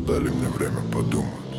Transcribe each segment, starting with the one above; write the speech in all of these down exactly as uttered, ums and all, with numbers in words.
дали мне время подумать.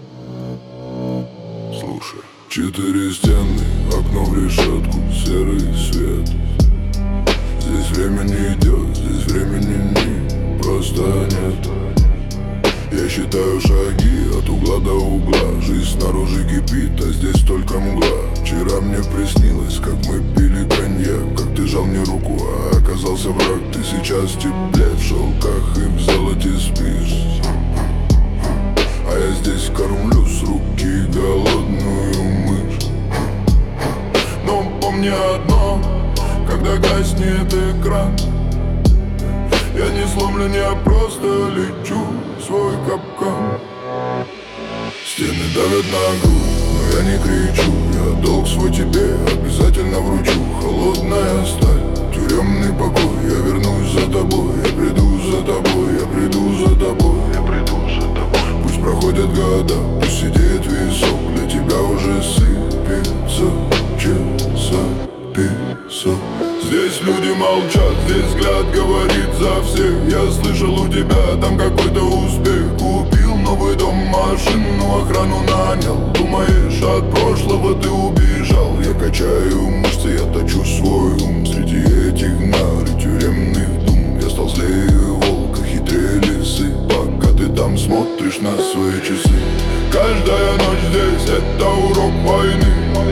Слушай, четыре стены, окно в решетку, серый свет. Здесь время не идет, здесь времени не, просто нет. Я считаю шаги от угла до угла. Жизнь снаружи кипит, а здесь только мгла. Вчера мне приснилось, как мы пили коньяк, как ты жал мне руку, а оказался враг. Ты сейчас в тепле, в шелках и в золоте спишь, а я здесь кормлю с руки голодную мышь. Но помни одно, когда гаснет экран, я не сломлен, я просто лечу в свой капкан. Стены давят на грудь, но я не кричу. Я долг свой тебе обязательно вручу. Холодная сталь, тюремный покой. Я вернусь за тобой, я приду за тобой, я приду за тобой, я приду за тобой. Пусть проходят года, пусть сидит весок, для тебя уже сыпется часа песок. Здесь люди молчат, здесь взгляд говорит за всех. Я слышал, у тебя там какой-то успех. Купил новый дом, машину, охрану нанял. Думаешь, от прошлого ты убежал? Я качаю мышцы, я точу свой ум. Среди этих нар и тюремных дум я стал злее волка, хитрее лисы. Пока ты там смотришь на свои часы, каждая ночь здесь это урок войны.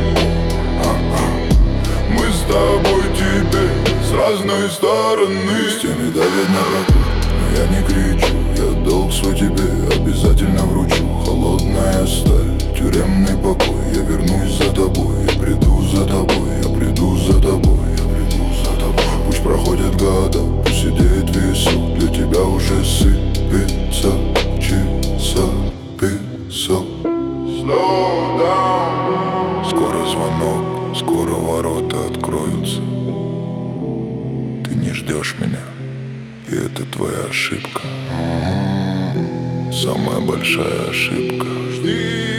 Мы с тобой теперь с разной стороны. Стены давят на прокур, но я не кричу. Я долг свой тебе обязательно вручу. Холодная сталь, тюремный покой. Я вернусь за тобой, я приду за тобой, я приду за тобой, я приду за тобой. Пусть проходят года, пусть сидит весок, для тебя уже сыпется часа песок. Slow down. Скоро звонок, скоро ворота откроются. Ты не ждешь меня, и это твоя ошибка. Самая большая ошибка. Жди.